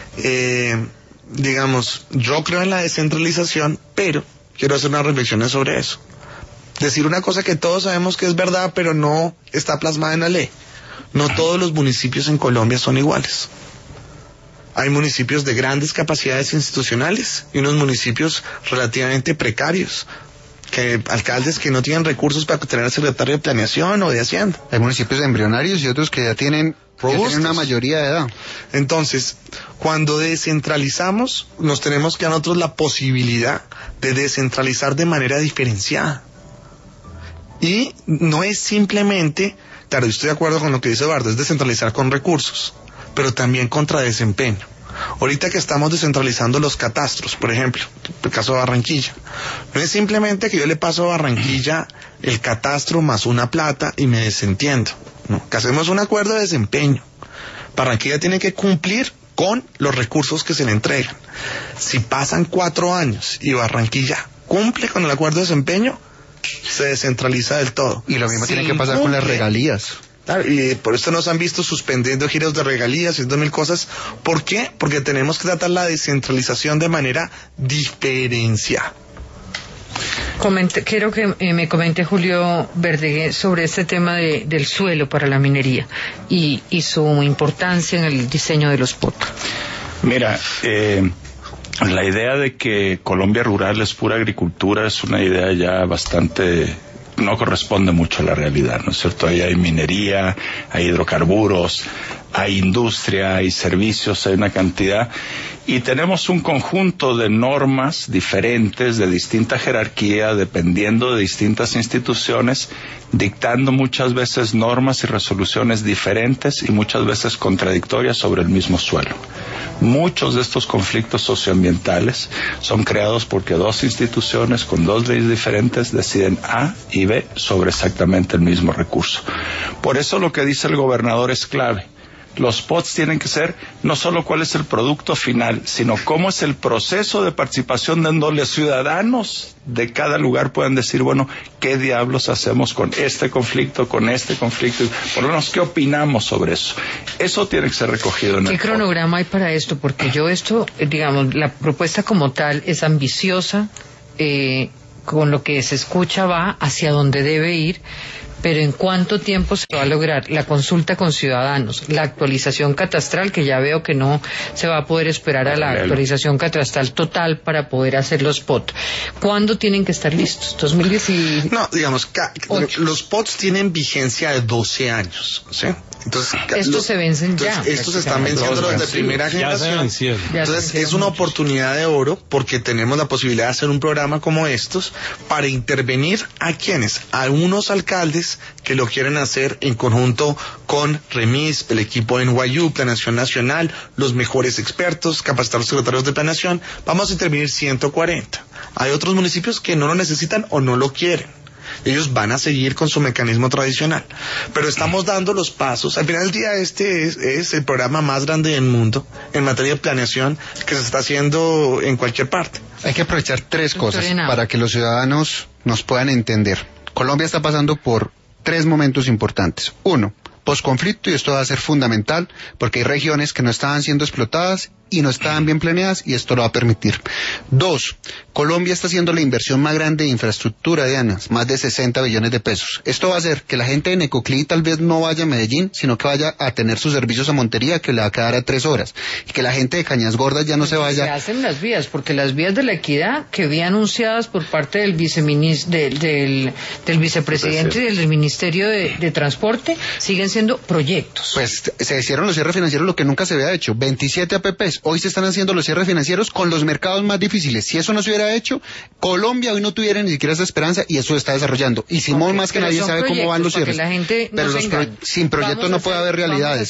digamos, yo creo en la descentralización, pero quiero hacer unas reflexiones sobre eso. Decir una cosa que todos sabemos que es verdad, pero no está plasmada en la ley. No todos los municipios en Colombia son iguales. Hay municipios de grandes capacidades institucionales y unos municipios relativamente precarios, alcaldes que no tienen recursos para tener al secretario de Planeación o de Hacienda. Hay municipios embrionarios y otros que ya tienen una mayoría de edad. Entonces, cuando descentralizamos, nos tenemos que dar a nosotros la posibilidad de descentralizar de manera diferenciada. Y no es simplemente, claro, yo estoy de acuerdo con lo que dice Eduardo, es descentralizar con recursos, pero también contra desempeño. Ahorita que estamos descentralizando los catastros, por ejemplo, el caso de Barranquilla, no es simplemente que yo le paso a Barranquilla el catastro más una plata y me desentiendo, no, que hacemos un acuerdo de desempeño. Barranquilla tiene que cumplir con los recursos que se le entregan. Si pasan 4 años y Barranquilla cumple con el acuerdo de desempeño, se descentraliza del todo. Y lo mismo tiene que pasar con las regalías. Claro, y por esto nos han visto suspendiendo giros de regalías, haciendo mil cosas. ¿Por qué? Porque tenemos que tratar la descentralización de manera diferenciada. Quiero que me comente Julio Verdeguer sobre este tema del suelo para la minería y su importancia en el diseño de los POT. Mira, la idea de que Colombia rural es pura agricultura es una idea ya bastante, no corresponde mucho a la realidad, ¿no es cierto? Ahí hay minería, hay hidrocarburos, hay industria, hay servicios, hay una cantidad, y tenemos un conjunto de normas diferentes, de distinta jerarquía, dependiendo de distintas instituciones, dictando muchas veces normas y resoluciones diferentes y muchas veces contradictorias sobre el mismo suelo. Muchos de estos conflictos socioambientales son creados porque 2 instituciones con 2 leyes diferentes deciden A y B sobre exactamente el mismo recurso. Por eso lo que dice el gobernador es clave. Los POTs tienen que ser no solo cuál es el producto final, sino cómo es el proceso de participación donde los ciudadanos de cada lugar puedan decir, bueno, ¿qué diablos hacemos con este conflicto, con este conflicto? Por lo menos, ¿qué opinamos sobre eso? Eso tiene que ser recogido en el POT. ¿Qué cronograma hay para esto? Porque digamos, la propuesta como tal es ambiciosa, con lo que se escucha va hacia donde debe ir, pero ¿en cuánto tiempo se va a lograr la consulta con ciudadanos, la actualización catastral, que ya veo que no se va a poder esperar a la actualización catastral total para poder hacer los POT? ¿Cuándo tienen que estar listos? ¿2018? No, digamos, los POTs tienen vigencia de 12 años, ¿sí? Entonces, estos se vencen ya. Estos se están venciendo desde primera generación. Entonces, es una oportunidad de oro porque tenemos la posibilidad de hacer un programa como estos para intervenir a quienes, a unos alcaldes que lo quieren hacer en conjunto con REMIS, el equipo de NYU, Planeación Nacional, los mejores expertos, capacitar a los secretarios de planeación. Vamos a intervenir 140. Hay otros municipios que no lo necesitan o no lo quieren. Ellos van a seguir con su mecanismo tradicional. Pero estamos dando los pasos. Al final del día este es el programa más grande del mundo en materia de planeación que se está haciendo en cualquier parte. Hay que aprovechar 3 cosas para que los ciudadanos nos puedan entender. Colombia está pasando por 3 momentos importantes. 1, posconflicto, y esto va a ser fundamental porque hay regiones que no estaban siendo explotadas y no estaban bien planeadas y esto lo va a permitir. 2, Colombia está haciendo la inversión más grande de infraestructura, Diana, más de 60 billones de pesos. Esto va a hacer que la gente de Necoclí tal vez no vaya a Medellín, sino que vaya a tener sus servicios a Montería, que le va a quedar a 3 horas. Y que la gente de Cañas Gordas ya no se vaya. Se hacen las vías, porque las vías de la equidad que vi anunciadas por parte del vicepresidente y del Ministerio de Transporte siguen siendo proyectos. Pues se hicieron los cierres financieros, lo que nunca se había hecho. 27 APPs. Hoy se están haciendo los cierres financieros con los mercados más difíciles. Si eso no se hubiera hecho, Colombia hoy no tuviera ni siquiera esa esperanza y eso se está desarrollando. Y Simón más que nadie sabe cómo van los cierres. Pero sin proyectos no puede haber realidades.